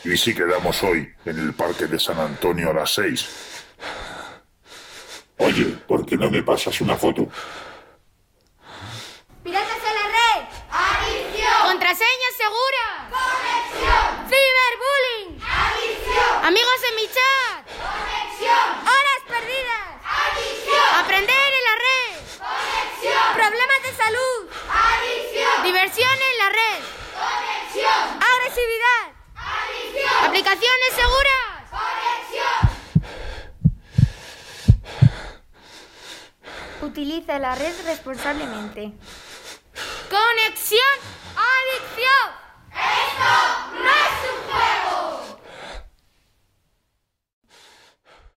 ¿Y si quedamos hoy en el Parque de San Antonio a las 6? Oye, ¿por qué no me pasas una foto? ¡Piratas en la red! ¡Adicción! ¡Contraseña segura! ¡Conexión! ¡Ciberbullying! ¡Adicción! ¡Amigos en mi chat! ¡Conexión! ¡Horas perdidas! ¡Adicción! ¡Aprender en la red! ¡Conexión! ¡Problemas de salud! ¡Adicción! ¡Diversión en la red! ¡Conexión! ¡Agresividad! ¡Adicción! ¡Aplicaciones seguras! ¡Conexión! Utiliza la red responsablemente. ¡Conexión!